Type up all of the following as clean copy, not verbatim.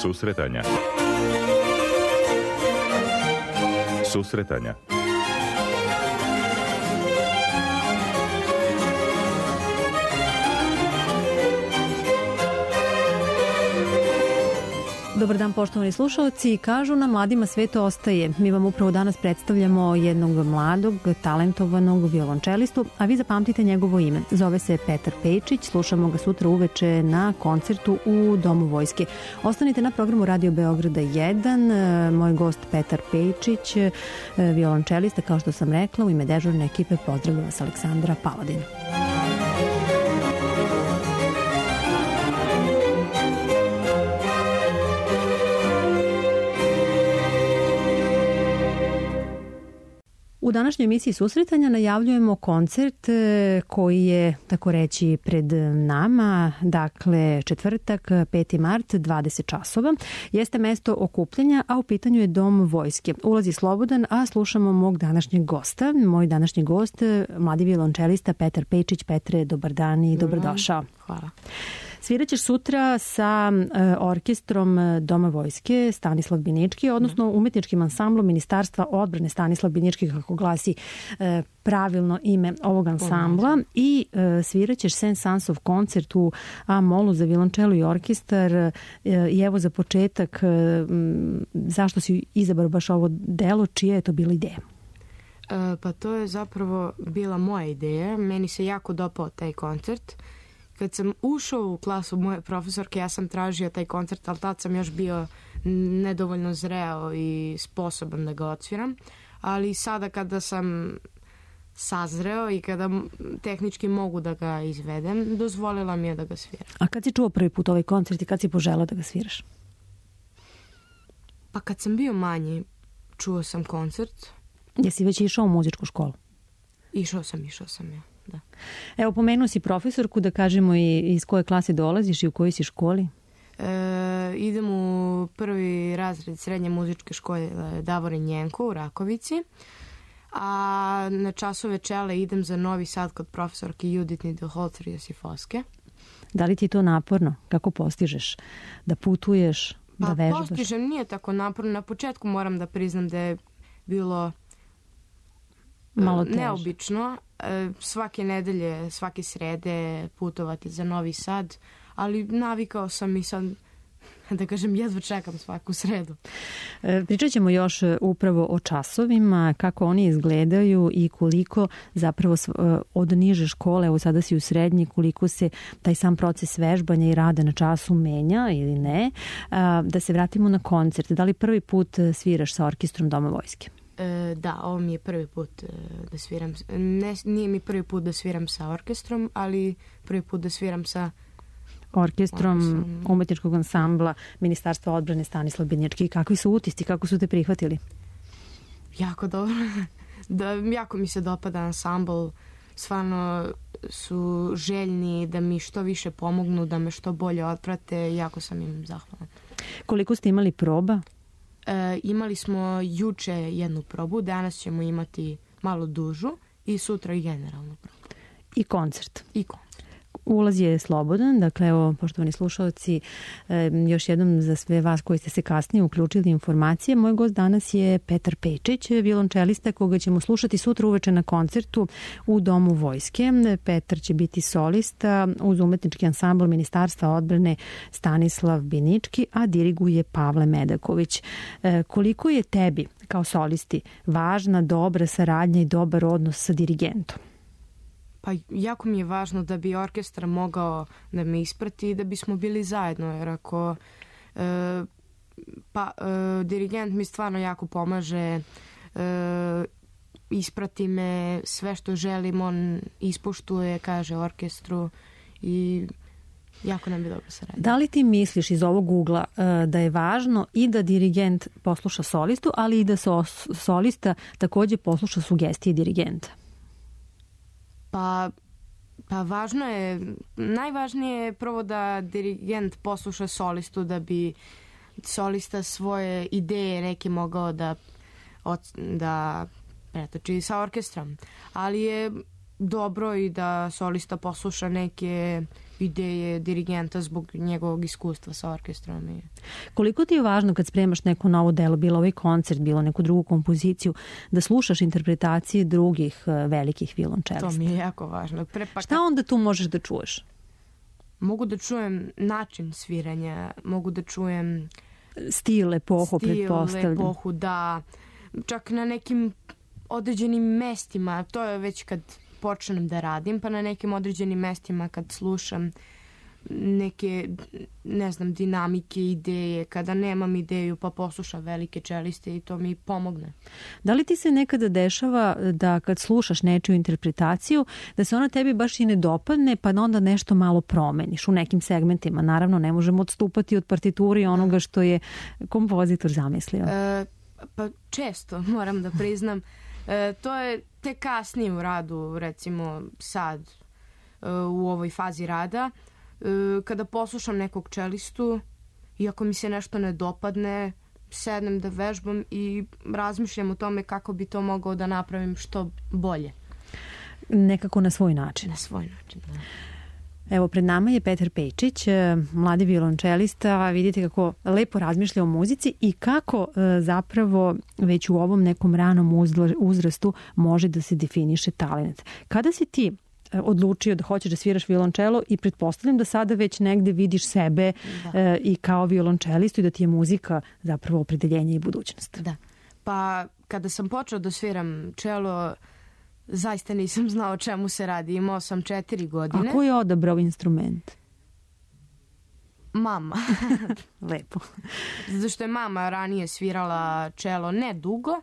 Susretanja. Susretanja. Dobar dan, poštovani slušalci. Kažu nam, mladima sve to ostaje. Mi vam upravo danas predstavljamo jednog mladog, talentovanog violončelistu, a vi zapamtite njegovo ime. Zove se Petar Pejčić, slušamo ga sutra uveče na koncertu u Domu vojske. Ostanite na programu Radio Beograda 1. Moj gost Petar Pejčić, violončelista, kao što sam rekla, u ime dežurne ekipe pozdravlja vas Aleksandra Paladin. U današnjoj emisiji Susretanja najavljujemo koncert koji je, tako reći, pred nama, dakle četvrtak, 5. mart, 20 časova. Jeste mesto okupljanja, a u pitanju je Dom vojske. Ulaz je slobodan, a slušamo mog današnjeg gosta. Moj današnji gost, mladi violončelista Petar Pejčić. Petre, dobar dan i dobrodošao. Hvala. Sviraćeš sutra sa orkestrom Doma vojske Stanislav Binički, odnosno umetničkim ansamblom Ministarstva odbrane Stanislav Binički, kako glasi pravilno ime ovog ansambla, i sviraćeš Saint-Saënsov koncert u A-molu za violončelo i orkestar. I evo za početak, zašto si izabrao baš ovo delo, čija je to bila ideja? Pa to je zapravo bila moja ideja. Meni se jako dopao taj koncert. Kad sam ušao u klasu moje profesorke, ja sam tražio taj koncert, ali tad sam još bio nedovoljno zreo i sposoban da ga odsviram. Ali sada kada sam sazreo i kada tehnički mogu da ga izvedem, dozvolila mi je da ga sviram. A kad si čuo prvi put ovaj koncert i kad si poželao da ga sviraš? Pa kad sam bio manji, čuo sam koncert. Jesi već išao u muzičku školu? Išao sam, ja. Da. Evo, pomenuo si profesorku, da kažemo i iz koje klase dolaziš i u kojoj si školi? Idem u prvi razred srednje muzičke škole Davorin Njenko u Rakovici, a na časove čele idem za Novi Sad kod profesorke Judit Nidelholzer Josifoske. Da li ti je to naporno? Kako postižeš da putuješ, da vežbaš? Pa postižem, nije tako naporno. Na početku moram da priznam da je bilo malo teže. Neobično. Svake nedelje, svake srede putovati za Novi Sad, ali navikao sam i sad, da kažem, jedva čekam svaku sredu. Pričat ćemo još upravo o časovima, kako oni izgledaju i koliko zapravo od niže škole, evo sada si u srednji, koliko se taj sam proces vežbanja i rada na času menja ili ne. Da se vratimo na koncert. Da li prvi put sviraš sa orkestrom Doma vojske? Da, ovo mi je prvi put da sviram. Nije mi prvi put da sviram sa orkestrom, ali prvi put da sviram sa orkestrom umetničkog ansambla Ministarstva odbrane Stanislav Binički. Kakvi su utisci, kako su te prihvatili? Jako dobro. Jako mi se dopada ansambl. Stvarno su željni da mi što više pomognu, da me što bolje otprate. Jako sam im zahvalan. Koliko ste imali proba? Imali smo juče jednu probu, danas ćemo imati malo dužu i sutra i generalnu probu. I koncert. Ulaz je slobodan, dakle evo, poštovani slušalci, još jednom za sve vas koji ste se kasnije uključili informacije. Moj gost danas je Petar Pejčić, violončelista koga ćemo slušati sutra uveče na koncertu u Domu vojske. Petar će biti solista uz umetnički ansambl Ministarstva odbrane Stanislav Binički, a diriguje Pavle Medaković. Koliko je tebi kao solisti važna dobra saradnja i dobar odnos sa dirigentom? Pa jako mi je važno da bi orkestar mogao da me isprati i da bismo bili zajedno, jer ako dirigent mi stvarno jako pomaže, isprati me, sve što želim on ispoštuje, kaže orkestru i jako nam je dobro saradnja. Da li ti misliš iz ovog ugla da je važno i da dirigent posluša solistu, ali i da solista takođe posluša sugestije dirigenta? Pa važno je, najvažnije je prvo da dirigent posluša solistu, da bi solista svoje ideje neke mogao da pretoči sa orkestrom. Ali je dobro i da solista posluša neke ideje dirigenta zbog njegovog iskustva sa orkestrom. Koliko ti je važno kad spremaš neko novo delo, bilo ovaj koncert, bilo neku drugu kompoziciju, da slušaš interpretacije drugih velikih violončelista? To mi je jako važno. Šta onda tu možeš da čuješ? Mogu da čujem način sviranja, mogu da čujem stil, epohu, pretpostavljam. Epohu, da. Čak na nekim određenim mestima, to je već kad počnem da radim, pa na nekim određenim mestima kad slušam neke, ne znam, dinamike, ideje, kada nemam ideju pa poslušam velike čeliste i to mi pomogne. Da li ti se nekada dešava da kad slušaš nečiju interpretaciju, da se ona tebi baš i ne dopadne, pa da onda nešto malo promeniš u nekim segmentima? Naravno, ne možemo odstupati od partiture i onoga što je kompozitor zamislio. Pa često, moram da priznam. To je tek kasnije u radu, recimo sad u ovoj fazi rada, kada poslušam nekog čelistu i ako mi se nešto ne dopadne, sednem da vežbam i razmišljam o tome kako bi to mogao da napravim što bolje. Nekako na svoj način. Na svoj način, da. Evo, pred nama je Petar Pejčić, mladi violončelista. Vidite kako lepo razmišlja o muzici i kako zapravo već u ovom nekom ranom uzrastu može da se definiše talent. Kada si ti odlučio da hoćeš da sviraš violončelo i pretpostavljam da sada već negde vidiš sebe i kao violončelistu i da ti je muzika zapravo opredeljenje i budućnost? Da. Pa kada sam počeo da sviram čelo, zaista nisam znao o čemu se radi. Imao sam 4 godine. A ko je odabrao instrument? Mama. Lepo. Zato što je mama ranije svirala čelo ne dugo,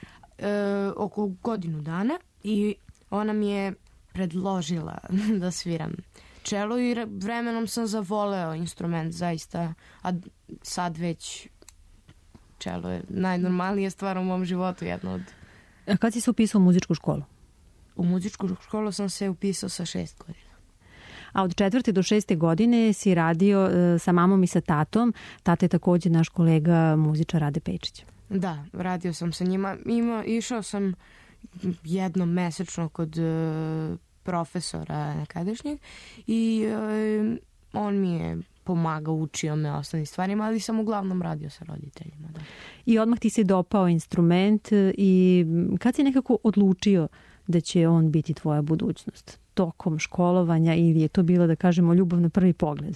oko godinu dana i ona mi je predložila da sviram čelo i vremenom sam zavoleo instrument zaista, a sad već čelo je najnormalnija stvar u mom životu, jedna od... A kad si se upisao u muzičku školu? U muzičku školu sam se upisao sa 6 godina. A od 4. do 6. godine si radio sa mamom i sa tatom. Tata je također naš kolega muzičar Rade Pejčić. Da, radio sam sa njima. Išao sam jednom mesečno kod profesora nekadašnjeg i on mi je pomagao, učio me osnovnim stvarima, ali sam uglavnom radio sa roditeljima. Da. I odmah ti se dopao instrument i kad si nekako odlučio da će on biti tvoja budućnost? Tokom školovanja ili je to bilo, da kažemo, ljubav na prvi pogled?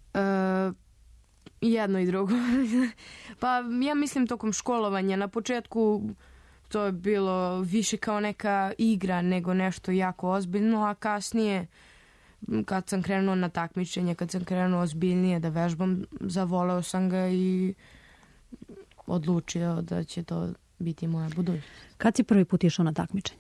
Jedno i drugo. Pa ja mislim tokom školovanja. Na početku to je bilo više kao neka igra nego nešto jako ozbiljno, a kasnije kad sam krenuo na takmičenje, kad sam krenuo ozbiljnije da vežbam, zavoleo sam ga i odlučio da će to biti moja budućnost. Kad si prvi put išao na takmičenje?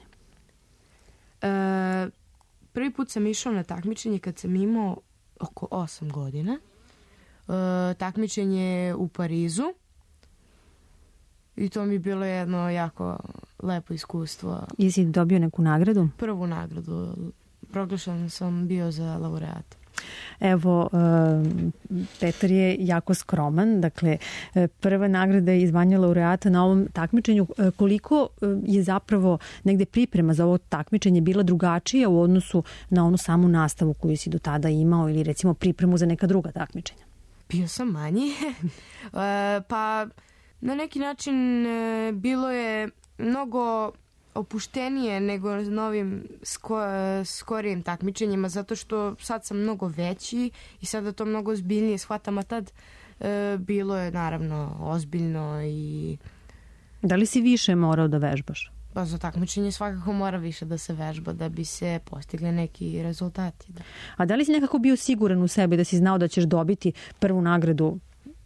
Prvi put sam išao na takmičenje kad sam imao oko 8 godina. Takmičenje u Parizu. I to mi je bilo jedno jako lepo iskustvo. Jesi dobio neku nagradu? Prvu nagradu. Proglašen sam bio za laureata. Evo, Petar je jako skroman, dakle, prva nagrada je zvanje laureata na ovom takmičenju. Koliko je zapravo negde priprema za ovo takmičenje bila drugačija u odnosu na onu samu nastavu koju si do tada imao ili recimo pripremu za neka druga takmičenja? Bio sam manji, pa na neki način bilo je mnogo opuštenije nego na ovim skorijim takmičenjima, zato što sad sam mnogo veći i sada to mnogo ozbiljnije shvatam, a tad bilo je naravno ozbiljno i... Da li si više morao da vežbaš? Pa za takmičenje svakako mora više da se vežba da bi se postigli neki rezultati. Da. A da li si nekako bio siguran u sebi da si znao da ćeš dobiti prvu nagradu?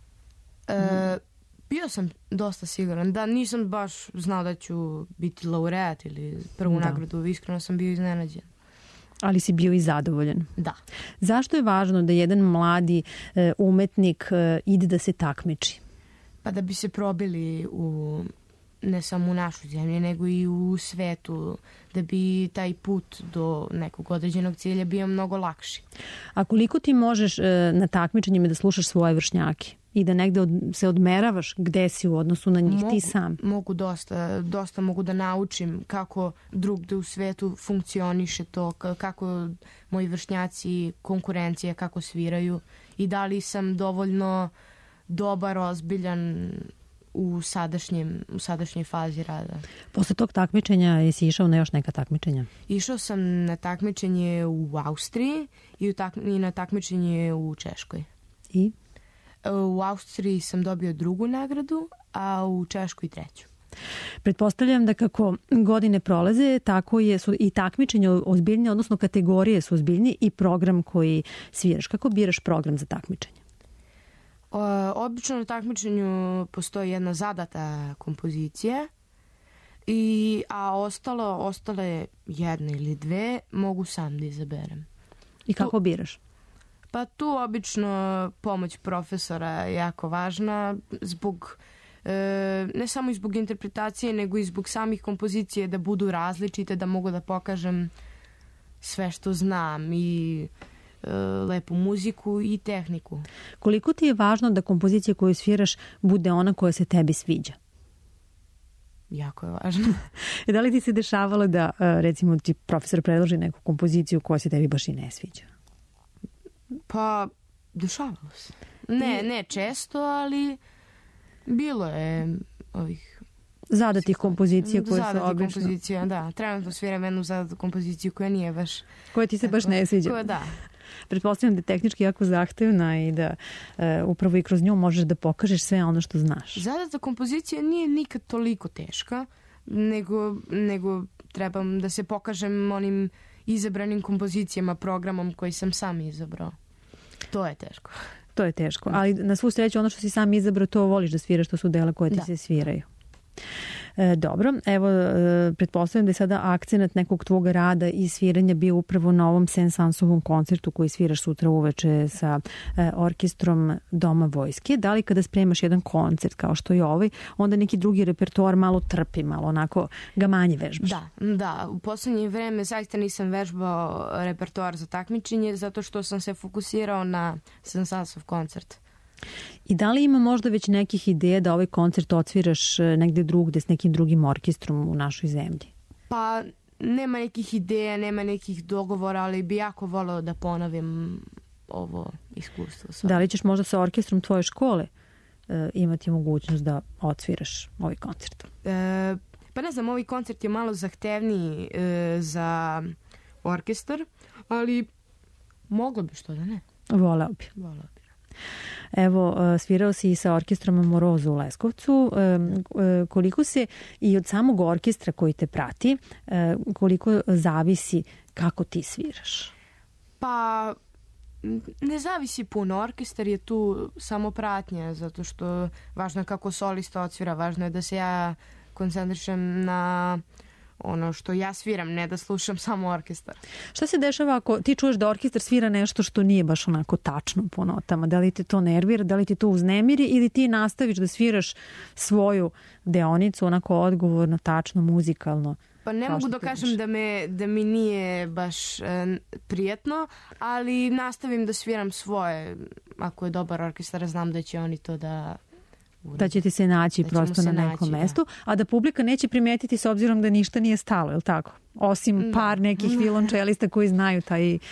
Bio sam dosta siguran. Da, nisam baš znao da ću biti laureat ili prvu nagradu. Iskreno sam bio iznenađen. Ali si bio i zadovoljan. Da. Zašto je važno da jedan mladi umetnik ide da se takmiči? Pa da bi se probili ne samo u našu zemlju, nego i u svetu, da bi taj put do nekog određenog cilja bio mnogo lakši. A koliko ti možeš na takmičenjima da slušaš svoje vršnjake? i da negde se odmeravaš gde si u odnosu na njih ti sam? Mogu dosta mogu da naučim kako drugde u svetu funkcioniše to, kako moji vršnjaci konkurencije, kako sviraju i da li sam dovoljno dobar, ozbiljan u sadašnjoj fazi rada. Posle tog takmičenja jesi išao na još neka takmičenja? Išao sam na takmičenje u Austriji i na takmičenje u Češkoj. I? U Austriji sam dobio 2. nagradu, a u Češkoj 3. Pretpostavljam da kako godine prolaze, tako su i takmičenje ozbiljnije, odnosno kategorije su ozbiljnije i program koji sviraš. Kako biraš program za takmičenje? Obično na takmičenju postoji jedna zadata kompozicija, a ostale 1 ili 2 mogu sam da izaberem. I kako biraš? Pa tu obično pomoć profesora je jako važna zbog, ne samo i zbog interpretacije, nego i zbog samih kompozicije da budu različite, da mogu da pokažem sve što znam i lepu muziku i tehniku. Koliko ti je važno da kompozicija koju sviraš bude ona koja se tebi sviđa? Jako je važno. Da li ti se dešavalo da, recimo, ti profesor predloži neku kompoziciju koja se tebi baš i ne sviđa? Pa, dešavalo se. Ne često, ali bilo je ovih zadatih kompozicija koje su zadatih kompozicija, da. Trenutno sviram jednu zadatu kompoziciju koja nije baš... Koja ti se baš ne sviđa. Koja, da. Pretpostavljam da je tehnički jako zahtevna i da upravo i kroz nju možeš da pokažeš sve ono što znaš. Zadata kompozicija nije nikad toliko teška, nego trebam da se pokažem onim izabranim kompozicijama, programom koji sam sam izabrao. To je teško. To je teško, ali na svu sreću ono što si sam izabrao, to voliš da sviraš, to su dela koje ti se sviraju. Dobro, evo, pretpostavljam da je sada akcenat nekog tvog rada i sviranja bio upravo na ovom Saint-Sansovom koncertu koji sviraš sutra uveče sa orkestrom Doma vojske. Da li kada spremaš jedan koncert kao što je ovaj, onda neki drugi repertoar malo trpi, malo onako ga manje vežbaš? Da. U poslednje vreme zaista nisam vežbao repertoar za takmičenje zato što sam se fokusirao na Saint-Sansov koncert. I da li ima možda već nekih ideja da ovaj koncert odsviraš negde drugde s nekim drugim orkestrom u našoj zemlji? Pa nema nekih ideja, nema nekih dogovora, ali bi jako voleo da ponovim ovo iskustvo. Da li ćeš možda sa orkestrom tvoje škole imati mogućnost da odsviraš ovaj koncert? Pa ne znam, ovaj koncert je malo zahtevniji za orkestar, ali moglo bi, što da ne. Voleo bi. Evo, svirao si i sa orkestrom Amoroso u Leskovcu. Koliko se i od samog orkestra koji te prati, koliko zavisi kako ti sviraš? Pa, ne zavisi puno. Orkestar je tu samo pratnja, zato što važno je kako solista odsvira, važno je da se ja koncentrišem na ono što ja sviram, ne da slušam samo orkestar. Šta se dešava ako ti čuješ da orkestar svira nešto što nije baš onako tačno po notama? Da li te to nervira, da li ti to uznemiri ili ti nastaviš da sviraš svoju deonicu onako odgovorno, tačno, muzikalno? Pa ne mogu da kažem da mi nije baš prijatno, ali nastavim da sviram svoje. Ako je dobar orkestar, znam da će oni to da će ti se naći prosto na nekom mestu, a da publika neće primetiti s obzirom da ništa nije stalo, je li tako? Osim par nekih violončelista koji znaju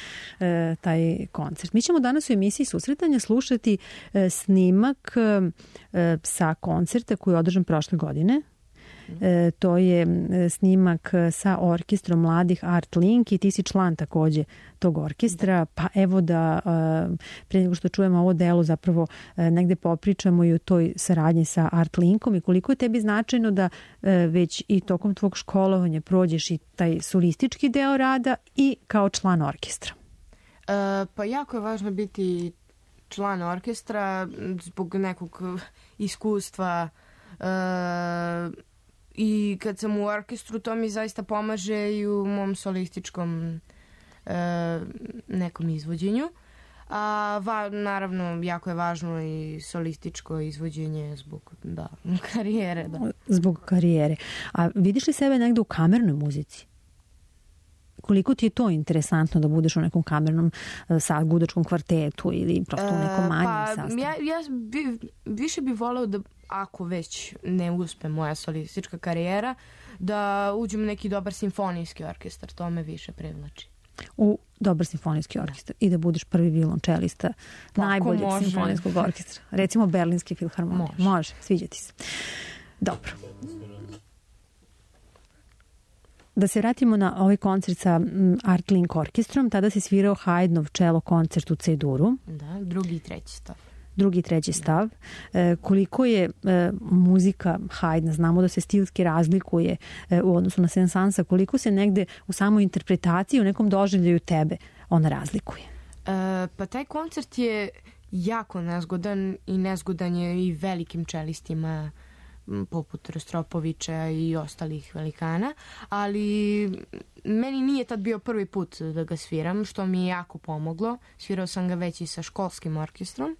taj koncert. Mi ćemo danas u emisiji Susretanja slušati snimak sa koncerta koji je održan prošle godine. To je snimak sa orkestrom mladih Art Link i ti si član takođe tog orkestra, pa evo da pre nego što čujemo ovo delo zapravo negde popričamo i o toj saradnji sa Art Linkom i koliko je tebi značajno da već i tokom tvog školovanja prođeš i taj solistički deo rada i kao član orkestra. Pa jako je važno biti član orkestra zbog nekog iskustva i kad sam u orkestru to mi zaista pomaže i u mom solističkom nekom izvođenju. Naravno, jako je važno i solističko izvođenje zbog karijere. Da. Zbog karijere. A vidiš li sebe negde u kamernoj muzici? koliko ti je to interesantno da budeš u nekom kamernom gudačkom kvartetu ili prosto u nekom manjem sastavu? Više bih voleo da, ako već ne uspe moja solistička karijera, da uđem u neki dobar simfonijski orkestar. To me više privlači. U dobar simfonijski orkestar i da budeš prvi violončelista najboljeg simfonijskog orkestra. Recimo Berlinski filharmonij. Može, sviđa ti se. Dobro. Da se vratimo na ovaj koncert sa Artlink orkestrom, tada si svirao Haydnov čelo koncert u C-duru. Da, drugi i treći stav. Drugi i treći stav. Koliko je muzika Haydna, znamo da se stilski razlikuje u odnosu na Saint-Saënsa, koliko se negde u samoj interpretaciji, u nekom doživljaju tebe ona razlikuje? Pa taj koncert je jako nezgodan i nezgodan je i velikim čelistima poput Rostropovića i ostalih velikana, ali meni nije tad bio prvi put da ga sviram, što mi je jako pomoglo. Svirao sam ga već i sa školskim orkestrom.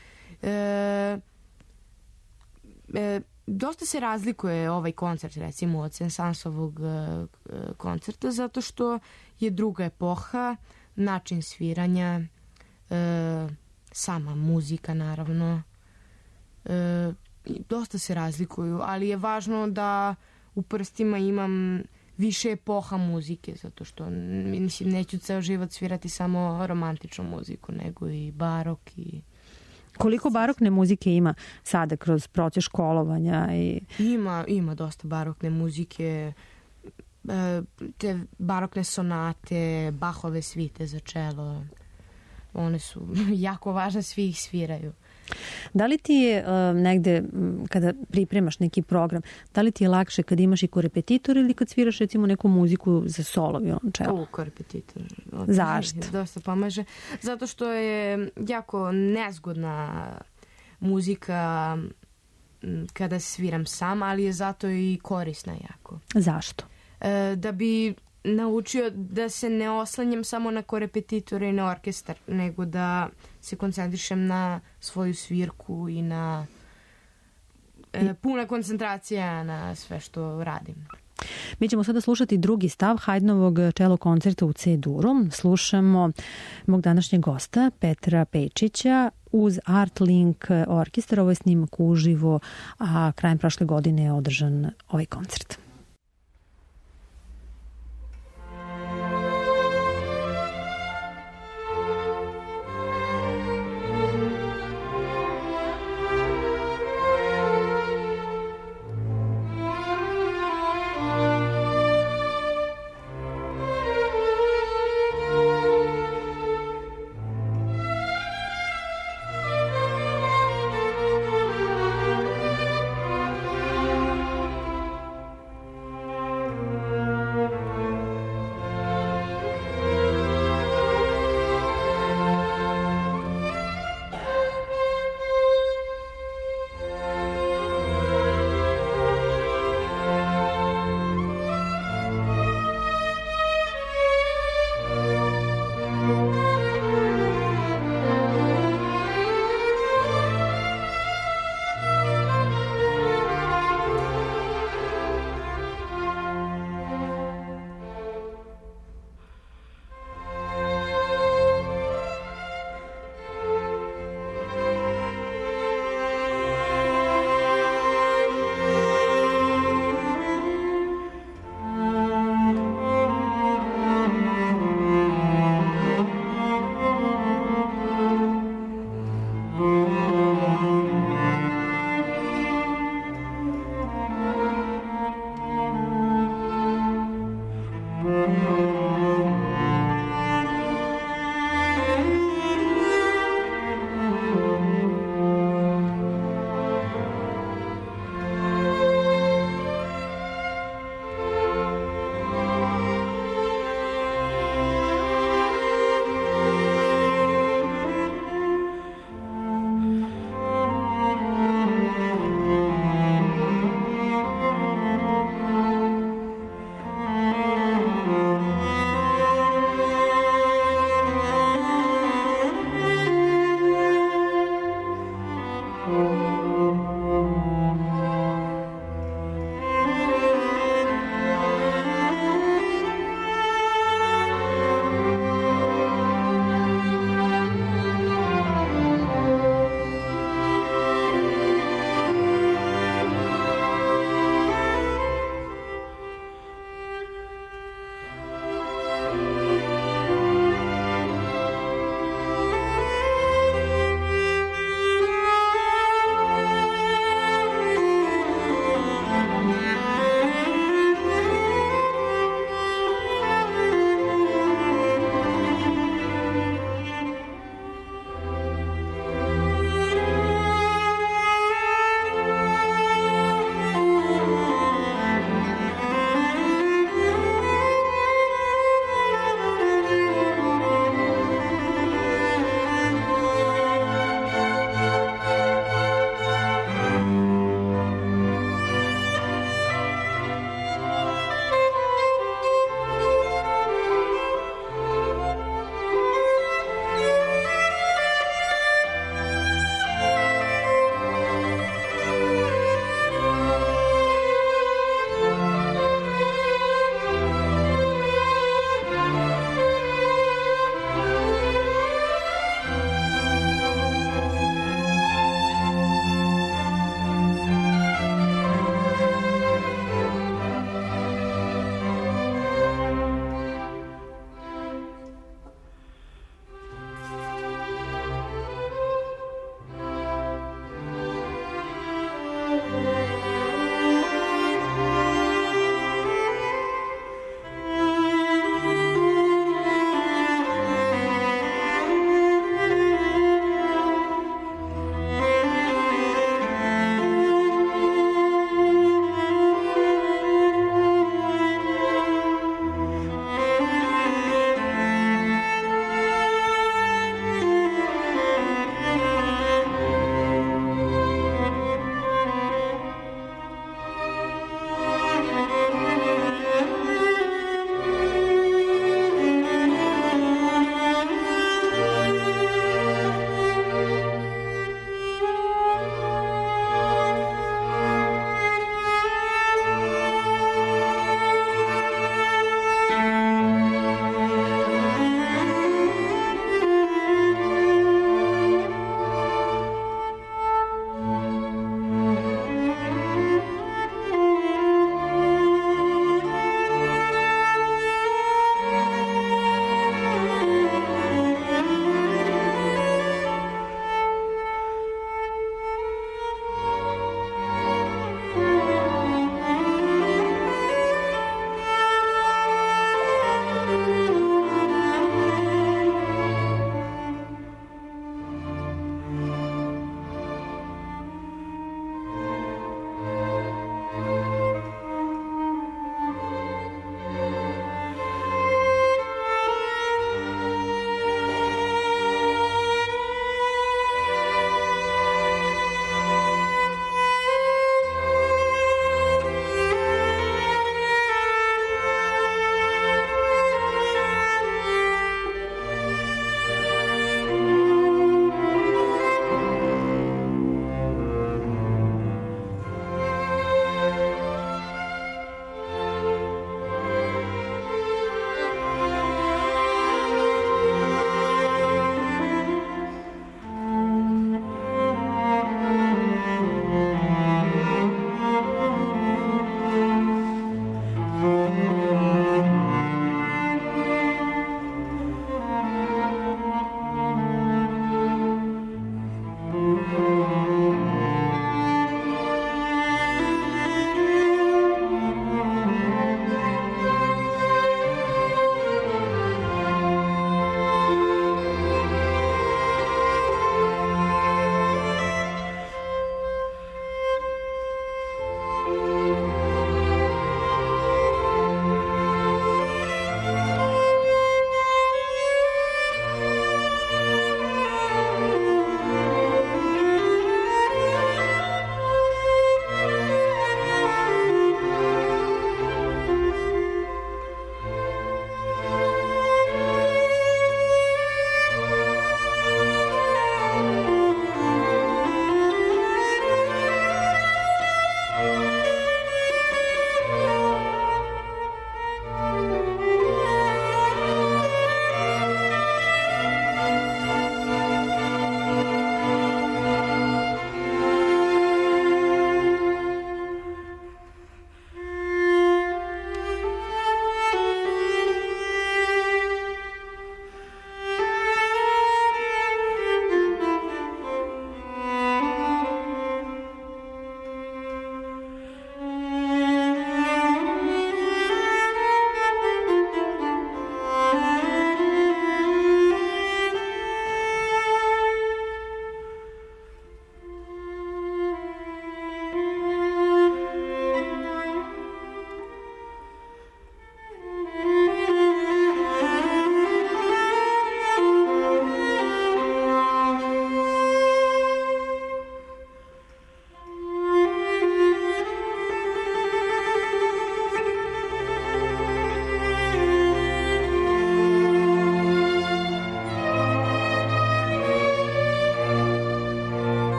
Dosta se razlikuje ovaj koncert recimo od Saint-Saënsovog koncerta zato što je druga epoha, način sviranja, sama muzika naravno, dosta se razlikuju, ali je važno da u prstima imam više epoha muzike, zato što mislim, neću ceo život svirati samo romantičnu muziku, nego i barok i... Koliko barokne muzike ima sada kroz proces školovanja? Ima dosta barokne muzike, te barokne sonate, Bachove svite za čelo. One su jako važne, svi ih sviraju. Da li ti je negde, kada pripremaš neki program, da li ti je lakše kad imaš i korepetitor ili kad sviraš recimo neku muziku za solo violončelo? Korepetitor. Zašto? Dosta pomaže. Zato što je jako nezgodna muzika kada sviram sam, ali je zato i korisna jako. Zašto? Da bi naučio da se ne oslanjam samo na korepetitore i na orkestar, nego da se koncentrišem na svoju svirku i na puna koncentracija na sve što radim. Mi ćemo sada slušati drugi stav Haydnovog čelo koncerta u C-duru. Slušamo mog današnjeg gosta Petra Pejčića uz Artlink orkestar. Ovo je snimak uživo, a krajem prošle godine je održan ovaj koncert.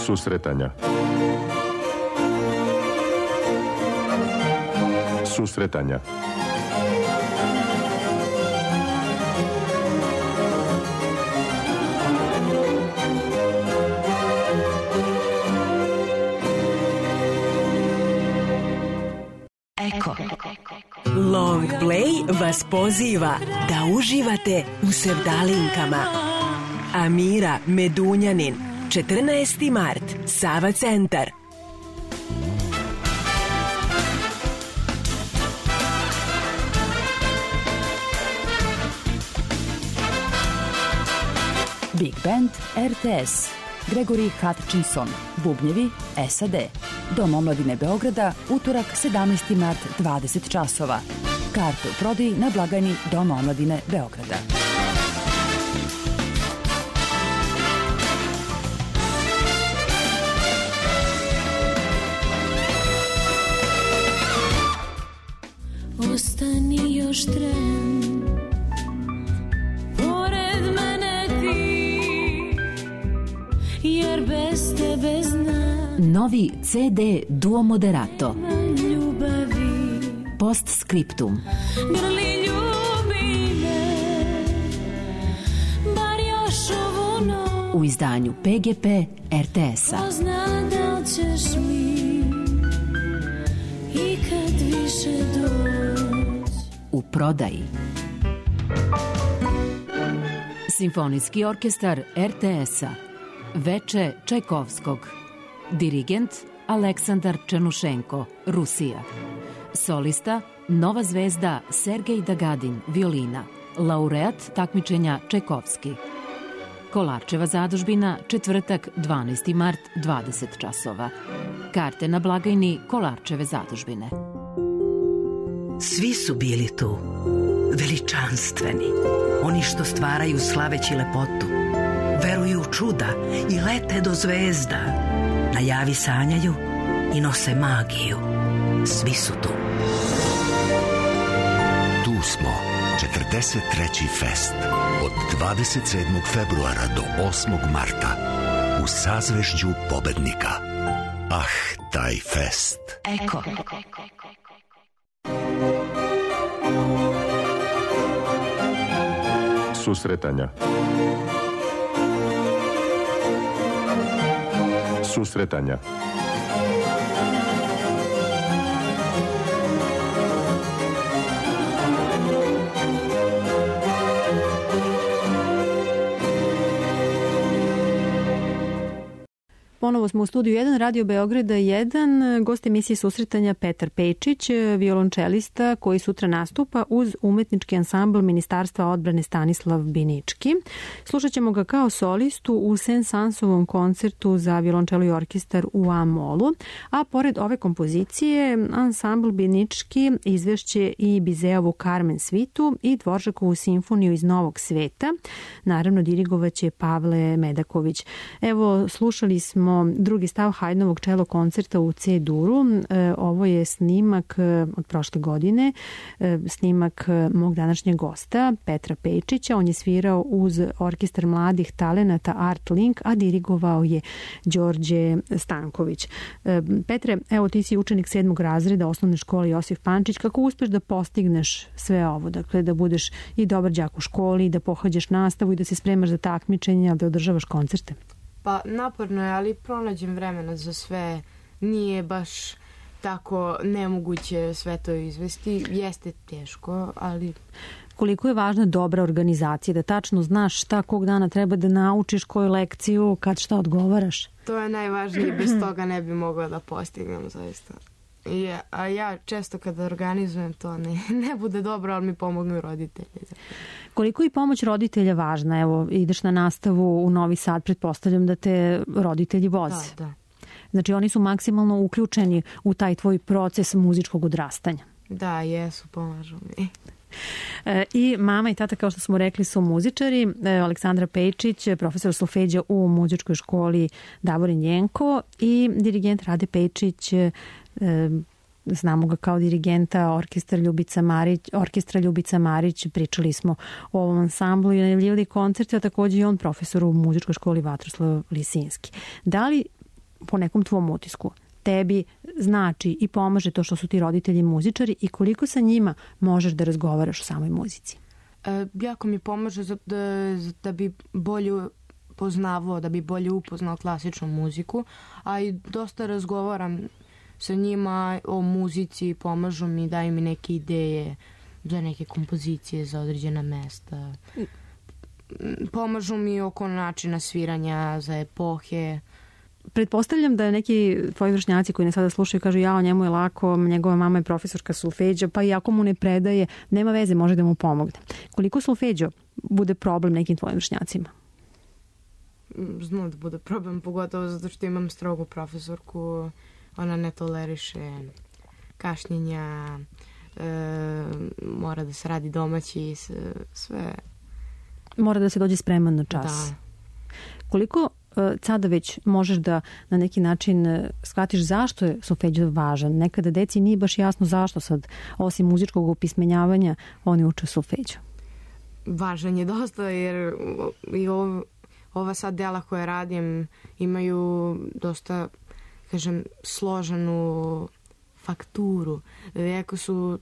Susretanja. Susretanja. Eko. Long Play vas poziva da uživate u sevdalinkama. Amira Medunjanin, 14. mart, Sava centar. Big Band RTS, Gregory Hutchinson, bubnjevi SAD. Dom omladine Beograda, utorak 17. mart, 20 časova. Karte u prodaji na blagajni Doma omladine Beograda. Ostani još tren, pored mene ti, jer bez tebe znam. Novi CD Duo Moderato. Ljubavi, Postscriptum. grli ljubi me, bar još ovu noć. U izdanju PGP RTS-a. Ko zna da li ćeš mi ikad više doći. U prodaji. Simfonijski orkestar RTS-a. Veče Čajkovskog. Dirigent Aleksandar Černušenko, Rusija. Solista Nova zvezda Sergej Dagadin, violina. Laureat takmičenja Čajkovski. Kolarčeva zadužbina, četvrtak, 12. mart, 20 časova. Karte na blagajni Kolarčeve zadužbine. Svi su bili tu, veličanstveni, oni što stvaraju slaveći lepotu, veruju u čuda i lete do zvezda, na javi sanjaju i nose magiju. Svi su tu. Tu smo, 43. fest, od 27. februara do 8. marta, u sazvežđu pobednika. Ah, taj fest. Eko. Susretanja. Susretanja. Ponovo smo u studiju 1, Radio Beograda 1, gost emisije Susretanja Petar Pejčić, violončelista koji sutra nastupa uz umetnički ansambl Ministarstva odbrane Stanislav Binički. Slušat ćemo ga kao solistu u Saint-Sansovom koncertu za violončelo i orkestar u A-molu, a pored ove kompozicije ansambl Binički izvešće i Bizeovu Carmen svitu i Dvoržakovu simfoniju iz Novog sveta. Naravno, dirigovaće Pavle Medaković. Evo, slušali smo drugi stav Haydnovog čelo koncerta u C-duru. Ovo je snimak od prošle godine, snimak mog današnjeg gosta, Petra Pejčića. On je svirao uz orkestar mladih talenata Art Link, a dirigovao je Đorđe Stanković. Petre, evo ti si učenik 7. razreda osnovne škole Josif Pančić. Kako uspeš da postigneš sve ovo? Dakle, da budeš i dobar đak u školi, da pohađaš nastavu i da se spremaš za takmičenja, da održavaš koncerte? Pa naporno je, ali pronađem vremena za sve. Nije baš tako nemoguće sve to izvesti. Jeste teško, ali... Koliko je važna dobra organizacija, da tačno znaš šta kog dana treba da naučiš, koju lekciju, kad šta odgovaraš? To je najvažnije, bez toga ne bi mogla da postignem zaista. A ja često kada organizujem to ne bude dobro, ali mi pomognu roditelji. Koliko je pomoć roditelja važna? Evo, ideš na nastavu u Novi Sad, pretpostavljam da te roditelji voze. Da. Znači oni su maksimalno uključeni u taj tvoj proces muzičkog odrastanja. Da, jesu, pomažu mi. I mama i tata, kao što smo rekli, su muzičari. Aleksandra Pejčić, profesor solfeđa u muzičkoj školi Davorin Jenko i dirigent Rade Pejčić, znamo ga kao dirigenta orkestra Ljubica Marić. Pričali smo o ovom ansamblu i najavljivali koncerte, a takođe i on profesor u muzičkoj školi Vatroslav Lisinski. Da li po nekom tvom utisku tebi znači i pomaže to što su ti roditelji muzičari i koliko sa njima možeš da razgovaraš o samoj muzici? Jako mi pomaže da bi bolje poznavao, da bi bolje upoznao klasičnu muziku, a i dosta razgovaram sa njima o muzici, pomažu mi, daju mi neke ideje za neke kompozicije, za određena mesta. Pomažu mi oko načina sviranja, za epohe. Pretpostavljam da neki tvoji vršnjaci koji ne sada slušaju kažu jao, njemu je lako, njegova mama je profesorka solfeđa, pa i ako mu ne predaje, nema veze, može da mu pomogne. Koliko solfeđo bude problem nekim tvojim vršnjacima? Znam da bude problem, pogotovo zato što imam strogu profesorku, ona ne toleriše kašnjenja, mora da se radi domaći, sve. Mora da se dođe spreman na čas. Da. Koliko sada već možeš da na neki način shvatiš zašto je solfeđo važan? Nekada deci nije baš jasno zašto sad, osim muzičkog opismenjavanja, oni uče solfeđo. Važan je dosta, jer i ova sad dela koje radim imaju dosta, kažem, složenu fakturu. Jako su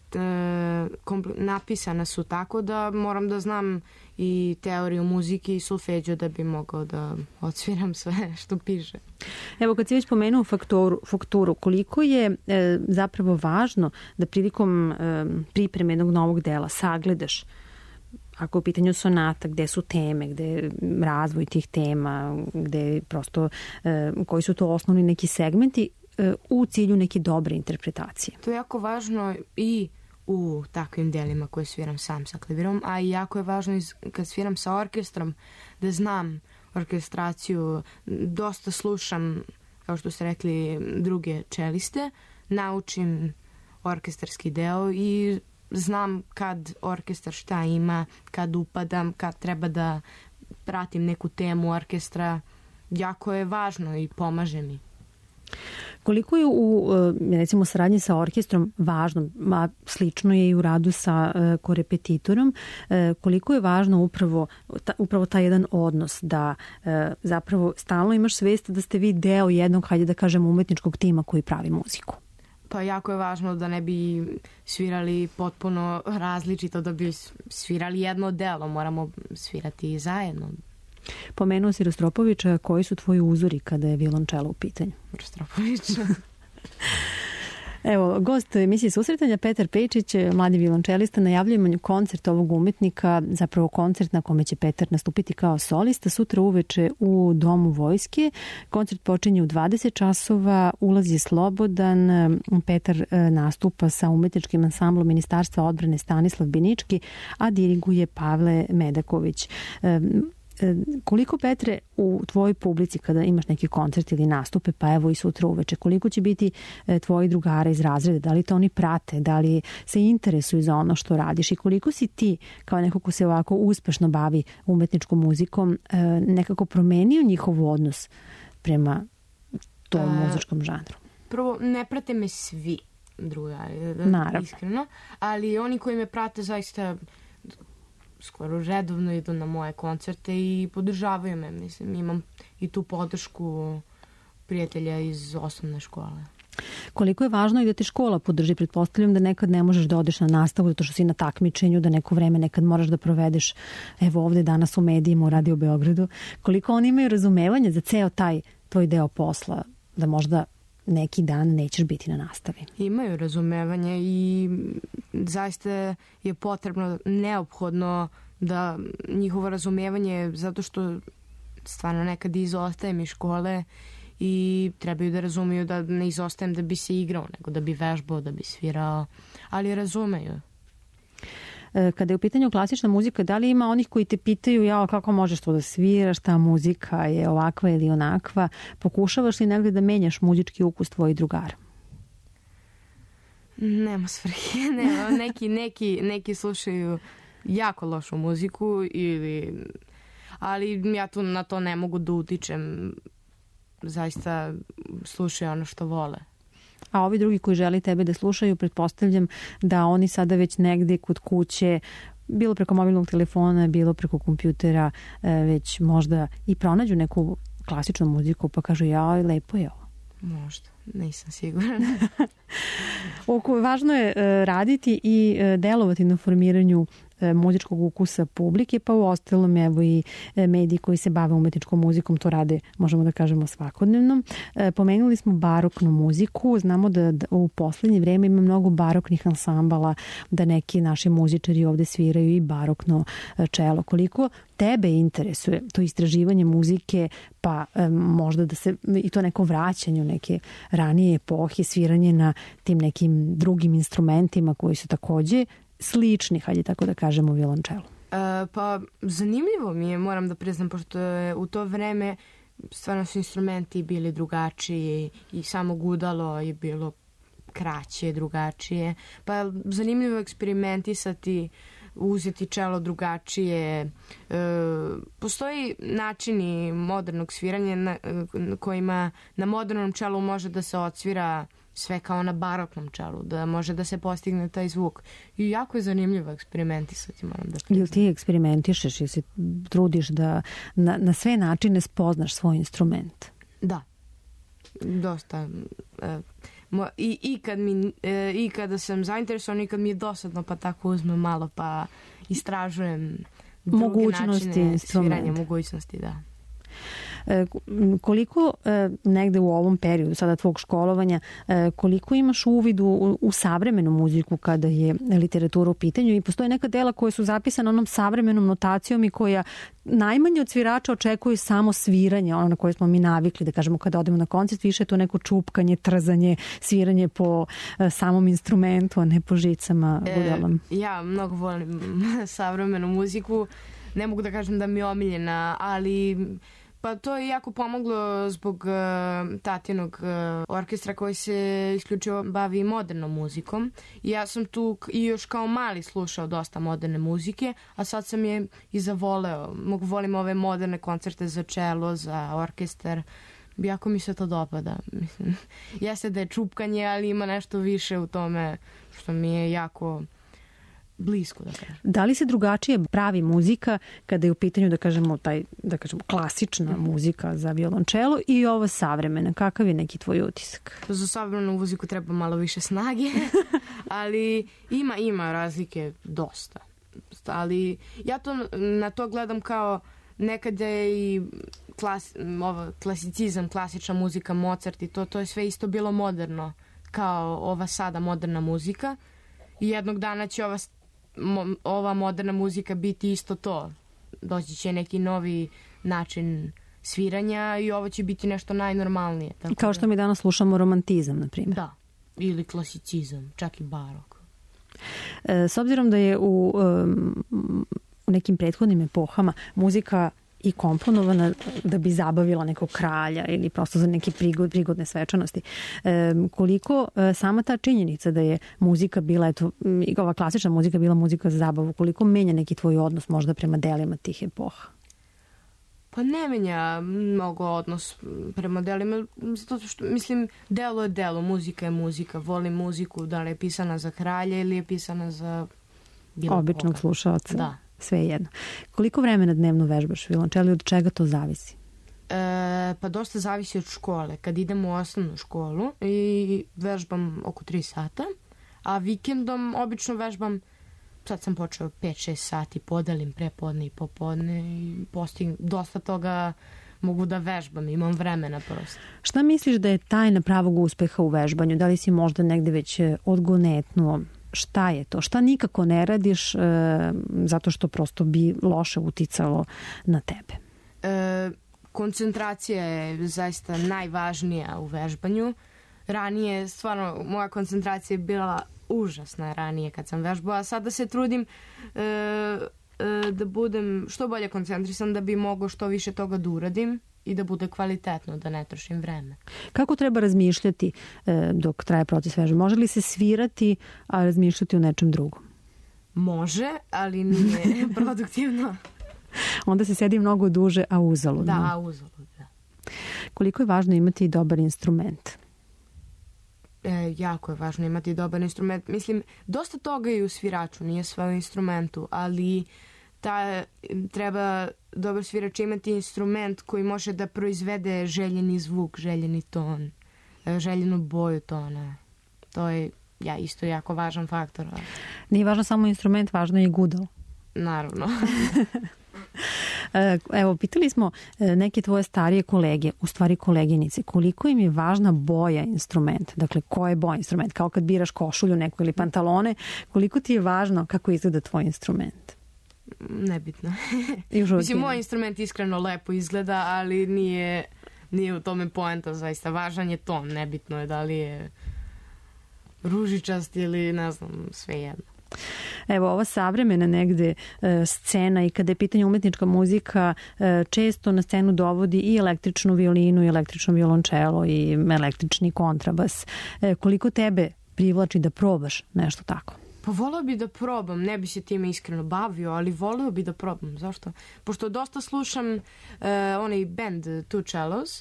napisana su tako da moram da znam i teoriju muzike i solfeđo da bi mogao da odsviram sve što piše. Evo, kad si već pomenuo fakturu, koliko je zapravo važno da prilikom pripreme jednog novog dela sagledaš, ako je u pitanju sonata, gde su teme, gde je razvoj tih tema, gde prosto, koji su to osnovni neki segmenti u cilju neke dobre interpretacije. To je jako važno i u takvim delima koje sviram sam sa klavirom, a i jako je važno kad sviram sa orkestrom da znam orkestraciju, dosta slušam, kao što ste rekli, druge čeliste, naučim orkestarski deo i znam kad orkestar šta ima, kad upadam, kad treba da pratim neku temu orkestra. Jako je važno i pomaže mi. Koliko je u, recimo, saradnji sa orkestrom važno, a slično je i u radu sa korepetitorom, koliko je važno upravo taj jedan odnos da zapravo stalno imaš svest da ste vi deo jednog, hajde da kažem, umetničkog tima koji pravi muziku? Pa jako je važno da ne bi svirali potpuno različito, da bi svirali jedno delo, moramo svirati zajedno. Pomenuo si Rostropovića, koji su tvoji uzori kada je violončelo u pitanju? Rostropovića. Evo, gost emisije Susretanja, Petar Pejčić, mladi violončelista, najavljujemo koncert ovog umetnika, zapravo koncert na kome će Petar nastupiti kao solista sutra uveče u Domu vojske. Koncert počinje u 20 časova, ulaz je slobodan. Petar nastupa sa umetničkim ansamblom Ministarstva odbrane Stanislav Binički, a diriguje Pavle Medaković. Koliko, Petre, u tvojoj publici kada imaš neki koncert ili nastupe, pa evo i sutra uveče, koliko će biti tvoji drugara iz razreda? Da li to oni prate? Da li se interesuju za ono što radiš? I koliko si ti, kao neko ko se ovako uspešno bavi umetničkom muzikom, nekako promenio njihov odnos prema tom muzičkom žanru? Prvo, ne prate me svi drugari, iskreno, ali oni koji me prate zaista skoro redovno idu na moje koncerte i podržavaju me. Mislim, imam i tu podršku prijatelja iz osnovne škole. Koliko je važno i da te škola podrži? Pretpostavljam da nekad ne možeš da odeš na nastavu zato što si na takmičenju, da neko vreme nekad moraš da provedeš, evo ovde danas u medijima u Radio Beogradu. Koliko oni imaju razumevanja za ceo taj tvoj deo posla, da možda neki dan nećeš biti na nastavi? Imaju razumevanje i zaista je potrebno, neophodno da njihovo razumevanje, zato što stvarno nekad izostajem iz škole i trebaju da razumiju da ne izostajem da bi se igrao, nego da bi vežbao, da bi svirao, ali razumeju. Kada je u pitanju klasična muzika, da li ima onih koji te pitaju jao, kako možeš to da sviraš, ta muzika je ovakva ili onakva? Pokušavaš li negde da menjaš muzički ukus tvojih drugara? Nema svrhe. Neki slušaju jako lošu muziku, ali ja tu na to ne mogu da utičem. Zaista slušaju ono što vole. A ovi drugi koji želi tebe da slušaju, pretpostavljam da oni sada već negde kod kuće, bilo preko mobilnog telefona, bilo preko kompjutera, već možda i pronađu neku klasičnu muziku pa kažu jao, lepo je ovo. Možda, nisam sigurna. Važno je raditi i delovati na formiranju muzičkog ukusa publike, pa u ostalom evo i mediji koji se bave umetničkom muzikom to rade, možemo da kažemo, svakodnevno. Pomenuli smo baroknu muziku, znamo da u poslednje vreme ima mnogo baroknih ansambala, da neki naši muzičari ovde sviraju i barokno čelo. Koliko tebe interesuje to istraživanje muzike, pa možda da se i to neko vraćanje u neke ranije epohe, sviranje na tim nekim drugim instrumentima koji su takođe slični, hajde tako da kažemo, violončelu? Pa zanimljivo mi je, moram da priznam, pošto je u to vreme stvarno su instrumenti bili drugačiji i samo gudalo je bilo kraće, drugačije. Pa zanimljivo eksperimentisati, uzeti čelo drugačije. Postoji načini modernog sviranja na kojima na modernom čelu može da se odsvira sve kao na baroknom čelu, da može da se postigne taj zvuk. I jako je zanimljivo eksperimentisati, moram da priznam. Ili ti eksperimentišeš, ili se trudiš da na sve načine spoznaš svoj instrument? Da, dosta. I kada sam zainteresovan, i kad mi je dosadno, pa tako uzmem malo, pa istražujem druge načine sviranja, mogućnosti, da. Koliko negde u ovom periodu sada tvog školovanja, koliko imaš uvid u savremenu muziku kada je literatura u pitanju, i postoje neka dela koja su zapisana onom savremenom notacijom i koja najmanje od svirača očekuju samo sviranje, ono na koje smo mi navikli, da kažemo kada odemo na koncert, više je to neko čupkanje, trzanje, sviranje po samom instrumentu, a ne po žicama. Ja mnogo volim savremenu muziku, ne mogu da kažem da mi je omiljena, ali pa to je jako pomoglo zbog tatinog orkestra koji se isključivo bavi modernom muzikom. I ja sam tu i još kao mali slušao dosta moderne muzike, a sad sam je i zavoleo. Volim ove moderne koncerte za čelo, za orkestar. Jako mi se to dopada. Mislim, jeste da je čupkanje, ali ima nešto više u tome što mi je jako blisko, da kažem. Da li se drugačije pravi muzika kada je u pitanju, da kažemo, klasična muzika za violončelo i ova savremena? Kakav je neki tvoj utisak? Za savremenu muziku treba malo više snage, ali ima razlike dosta. Ali ja na to gledam kao nekada je i klasicizam, klasična muzika, Mozart i to je sve isto bilo moderno kao ova sada moderna muzika. I jednog dana će ova moderna muzika biti isto to. Doći će neki novi način sviranja i ovo će biti nešto najnormalnije. Tako kao što mi danas slušamo romantizam, na primjer. Da, ili klasicizam, čak i barok. S obzirom da je u nekim prethodnim epohama muzika i komponovana da bi zabavila nekog kralja ili prosto za neke prigodne svečanosti. Koliko sama ta činjenica da je muzika bila, ova klasična muzika bila muzika za zabavu, koliko menja neki tvoj odnos možda prema delima tih epoha? Pa ne menja mnogo odnos prema delima, zato što, mislim, delo je delo, muzika je muzika. Volim muziku, da li je pisana za kralja ili je pisana za običnog slušalca. Da. Sve je jedno. Koliko vremena dnevno vežbaš violončelo i od čega to zavisi? Pa dosta zavisi od škole. Kad idem u osnovnu školu i vežbam oko 3 sata, a vikendom obično vežbam, sad sam počeo 5-6 sati, podelim prepodne i popodne i postignem dosta toga, mogu da vežbam, imam vremena prosto. Šta misliš da je tajna pravog uspeha u vežbanju? Da li si možda negde već odgonetnuo? Šta je to? Šta nikako ne radiš zato što prosto bi loše uticalo na tebe? Koncentracija je zaista najvažnija u vežbanju. Ranije, stvarno, moja koncentracija je bila užasna ranije kad sam vežbala, a sada se trudim da budem što bolje koncentrisan da bi mogao što više toga da uradim i da bude kvalitetno, da ne trošim vreme. Kako treba razmišljati dok traje proces vežbe? Može li se svirati, a razmišljati o nečem drugom? Može, ali nije produktivno. Onda se sedi mnogo duže, a uzaludno. Da, uzaludno, da. Koliko je važno imati dobar instrument? Jako je važno imati dobar instrument. Mislim, dosta toga je u sviraču, nije sve u instrumentu, ali treba dobar svirač imati instrument koji može da proizvede željeni zvuk, željeni ton. željenu boju tona. To je isto jako važan faktor. Nije važno samo instrument, važno je i gudalo. Naravno. Evo, pitali smo neke tvoje starije kolege, u stvari koleginice, koliko im je važna boja instrumenta? Dakle, koja je boja instrument? Kao kad biraš košulju neku ili pantalone, koliko ti je važno kako izgleda tvoj instrument? Nebitno. Mislim, moj instrument iskreno lepo izgleda, ali nije u tome poenta zaista. Važan je ton, nebitno je da li je ružičast ili ne znam, sve jedno. Evo, ova savremena negde scena i kada je pitanje umetnička muzika, često na scenu dovodi i električnu violinu, i električno violončelo, i električni kontrabas. Koliko tebe privlači da probaš nešto tako? Pa voleo bi da probam, ne bi se time iskreno bavio, ali voleo bi da probam. Zašto? Pošto dosta slušam onaj band Two Cellos,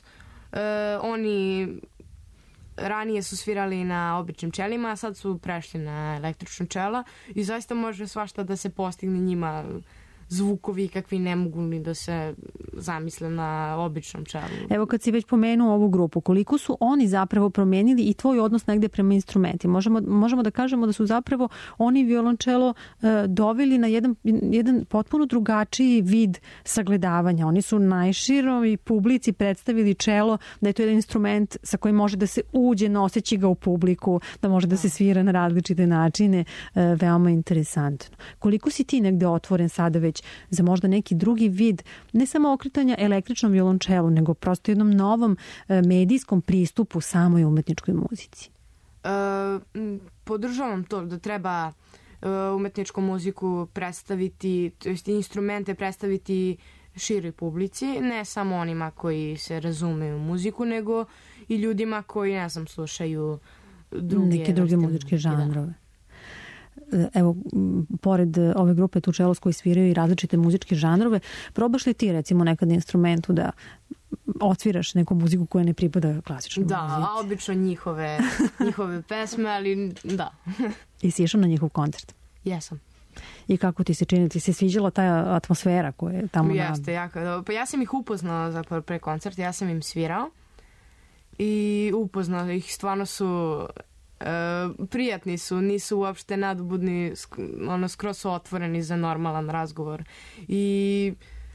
oni ranije su svirali na običnim čelima, a sad su prešli na električno čela i zaista može svašta da se postigne njima, zvukovi kakvi ne mogu ni da se zamisle na običnom čelu. Evo, kad si već pomenuo ovu grupu, koliko su oni zapravo promenili i tvoj odnos negde prema instrumenti? Možemo da kažemo da su zapravo oni violončelo doveli na jedan potpuno drugačiji vid sagledavanja. Oni su najširoj publici predstavili čelo, da je to jedan instrument sa kojim može da se uđe, noseći ga u publiku, da može da se svira na različite načine. Veoma interesantno. Koliko si ti negde otvoren sada već za možda neki drugi vid, ne samo okretanja električnom violončelu, nego prosto jednom novom medijskom pristupu samoj umetničkoj muzici? Podržavam to da treba umetničku muziku predstaviti, to jest instrumente predstaviti široj publici, ne samo onima koji se razumeju u muziku, nego i ljudima koji, ne znam, slušaju neke druge muzičke žanrove. Evo, pored ove grupe Two Cellos koji sviraju i različite muzičke žanrove, probaš li ti recimo nekad na instrumentu da odsviraš neku muziku koja ne pripada klasičnoj muzici? Da, obično njihove pesme, ali da. I si išao na njihov koncert? Jesam. I kako ti se čini? Ti se sviđala ta atmosfera koja je tamo? Jeste, jako dobro. Pa ja sam ih upoznala zapravo pre koncerta, ja sam im svirao i upoznala ih, stvarno su prijatni su, nisu uopšte nadobudni, skroz su otvoreni za normalan razgovor i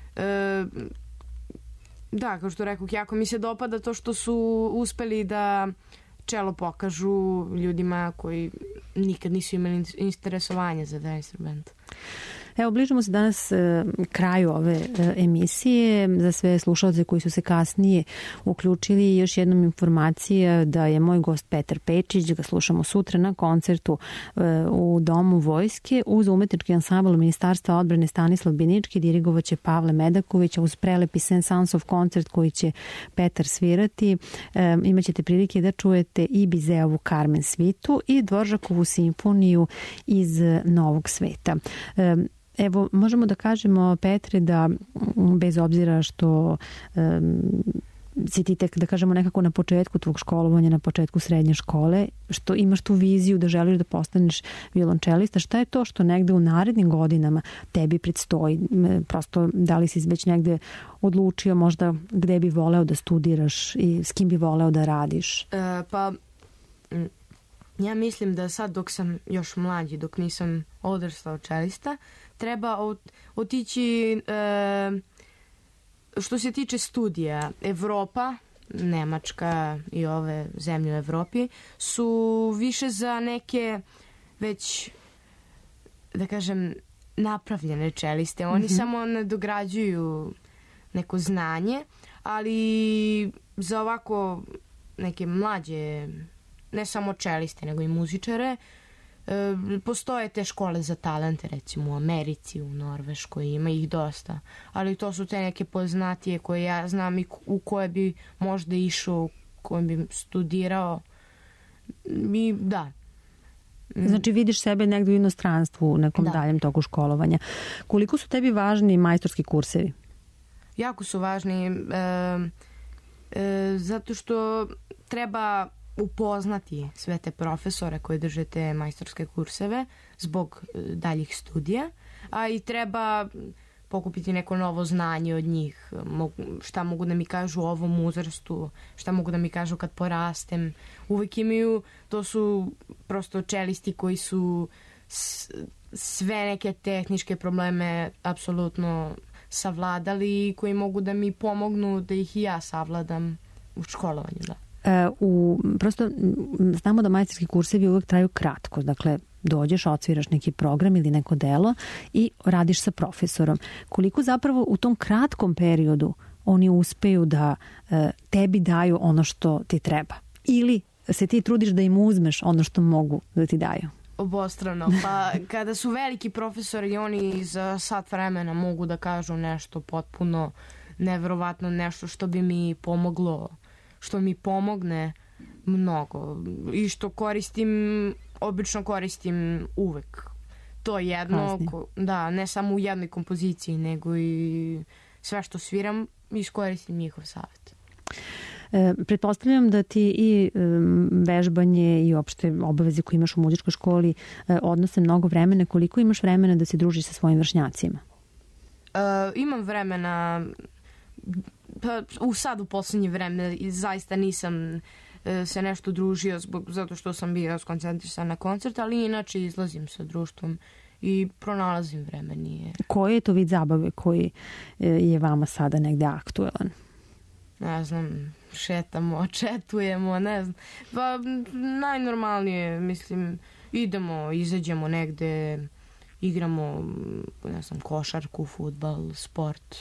da, kao što rekao, jako mi se dopada to što su uspeli da čelo pokažu ljudima koji nikad nisu imali interesovanje za taj instrument. Evo, bližimo se danas kraju ove emisije. Za sve slušalce koji su se kasnije uključili, još jednom informacija da je moj gost Petar Pečić, ga slušamo sutra na koncertu u Domu vojske uz umetnički ansambl Ministarstva odbrane Stanislav Binički, dirigovaće Pavle Medaković, uz prelepi Sensansov koncert koji će Petar svirati. Imaćete prilike da čujete i Bizeovu Carmen svitu i Dvoržakovu simfoniju iz Novog sveta. Evo, možemo da kažemo, Petre, da bez obzira što si ti tek, da kažemo, nekako na početku tvog školovanja, na početku srednje škole, što imaš tu viziju da želiš da postaneš violončelista, šta je to što negde u narednim godinama tebi predstoji? Prosto, da li si već negde odlučio možda gde bi voleo da studiraš i s kim bi voleo da radiš? Ja mislim da sad dok sam još mlađi, dok nisam odrastao čelista, treba otići, što se tiče studija, Evropa, Nemačka i ove zemlje u Evropi su više za neke već, da kažem, napravljene čeliste. Oni samo nadograđuju neko znanje, ali za ovako neke mlađe, ne samo čeliste, nego i muzičare, postoje te škole za talente, recimo u Americi, u Norveškoj, ima ih dosta, ali to su te neke poznatije koje ja znam i u koje bi možda išao, u kojem bi studirao i da. Znači vidiš sebe negdje u inostranstvu u nekom daljem toku školovanja. Koliko su tebi važni majstorski kursevi? Jako su važni, zato što treba upoznati sve te profesore koji drže te majstorske kurseve zbog daljih studija, a i treba pokupiti neko novo znanje od njih, šta mogu da mi kažu o ovom uzrastu, šta mogu da mi kažu kad porastem. Uvek imaju, to su prosto čelisti koji su sve neke tehničke probleme apsolutno savladali i koji mogu da mi pomognu da ih i ja savladam u školovanju, da. Prosto znamo da majstorski kursevi uvek traju kratko, dakle dođeš, odsviraš neki program ili neko delo i radiš sa profesorom. Koliko zapravo u tom kratkom periodu oni uspeju da tebi daju ono što ti treba? Ili se ti trudiš da im uzmeš ono što mogu da ti daju? Obostrano. Pa kada su veliki profesori, oni za sat vremena mogu da kažu nešto potpuno neverovatno, nešto što bi mi pomoglo, što mi pomogne mnogo i što obično koristim uvek. To jedno, da, ne samo u jednoj kompoziciji, nego i sve što sviram, iskoristim njihov savjet. Pretpostavljam da ti i vežbanje i opšte obaveze koje imaš u muzičkoj školi odnose mnogo vremena. Koliko imaš vremena da se družiš sa svojim vršnjacima? Imam vremena, sad u poslednje vreme zaista nisam se nešto družio zato što sam bio skoncentrisan na koncert, ali inače izlazim sa društvom i pronalazim vreme. Koji je to vid zabave koji je vama sada negde aktuelan? Ne znam, šetamo, četujemo, ne znam. Pa najnormalnije, mislim, izađemo negde, igramo, ne znam, košarku, fudbal, sport.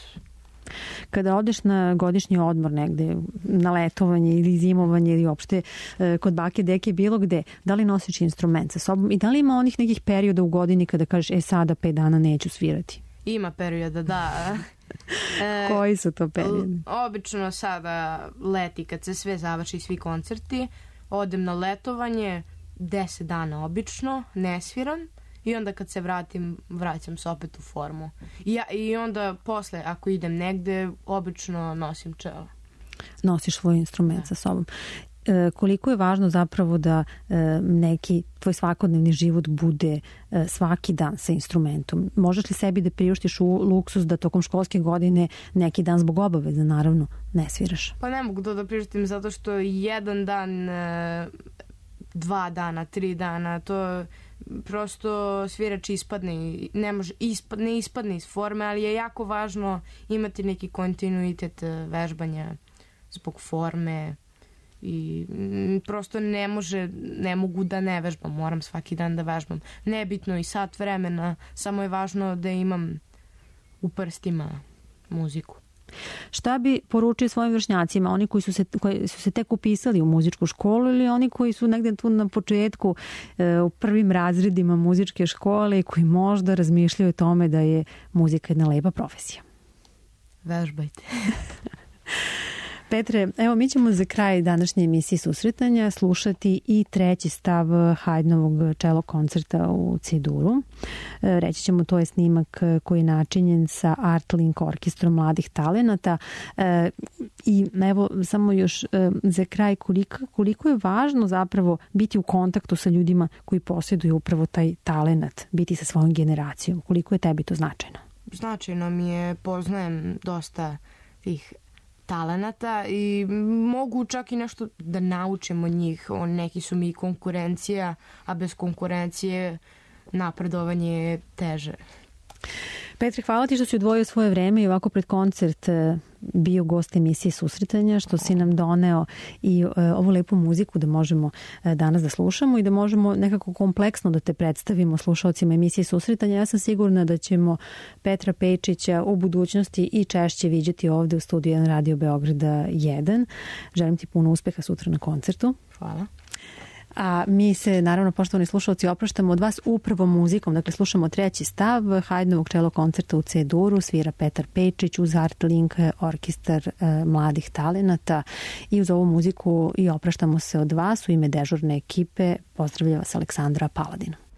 Kada odeš na godišnji odmor negde, na letovanje ili zimovanje ili uopšte kod bake, deke, bilo gde, da li nosiš instrument sa sobom i da li ima onih nekih perioda u godini kada kažeš sada 5 dana neću svirati? Ima perioda, da. Koji su to periodi? Obično sada leti, kad se sve završi, svi koncerti, odem na letovanje, 10 dana obično, ne sviram. I onda kad se vraćam se opet u formu. I onda posle, ako idem negde, obično nosim čelo. Nosiš svoj instrument sa sobom. Koliko je važno zapravo da neki tvoj svakodnevni život bude svaki dan sa instrumentom? Možeš li sebi da priuštiš u luksus da tokom školske godine neki dan zbog obaveza, naravno, ne sviraš? Pa ne mogu to da priuštim zato što jedan dan, 2 dana, 3 dana, to prosto svirač ispadne, ne ispadne iz forme, ali je jako važno imati neki kontinuitet vežbanja zbog forme i prosto ne mogu da ne vežbam, moram svaki dan da vežbam. Nebitno i sat vremena, samo je važno da imam u prstima muziku. Šta bi poručio svojim vršnjacima, oni koji su se tek upisali u muzičku školu ili oni koji su negde tu na početku u prvim razredima muzičke škole i koji možda razmišljaju o tome da je muzika jedna lepa profesija? Vežbajte. Petre, evo mi ćemo za kraj današnje emisije Susretanja slušati i treći stav Haydnovog čelo koncerta u C-duru. Reći ćemo, to je snimak koji je načinjen sa Artlink orkestrom mladih talenata. I evo samo još za kraj, koliko je važno zapravo biti u kontaktu sa ljudima koji posjeduju upravo taj talenat, biti sa svojom generacijom. Koliko je tebi to značajno? Značajno mi je, poznajem dosta tih talenata i mogu čak i nešto da naučim od njih. Neki su mi konkurencija, a bez konkurencije napredovanje je teže. Petre, hvala ti što si odvojio svoje vreme i ovako pred koncert bio gost emisije Susretanja, što si nam doneo i ovu lepu muziku da možemo danas da slušamo i da možemo nekako kompleksno da te predstavimo slušalcima emisije Susretanja. Ja sam sigurna da ćemo Petra Pejčića u budućnosti i češće viđati ovde u studiju 1 Radio Beograda 1. Želim ti puno uspeha sutra na koncertu. Hvala. A mi se, naravno, poštovani slušalci, opraštamo od vas upravo muzikom. Dakle, slušamo treći stav Haydnovog čelo koncerta u C-duru, svira Petar Pejčić uz Artlink orkestar mladih talenata i uz ovu muziku i opraštamo se od vas u ime dežurne ekipe. Pozdravlja vas Aleksandra Paladina.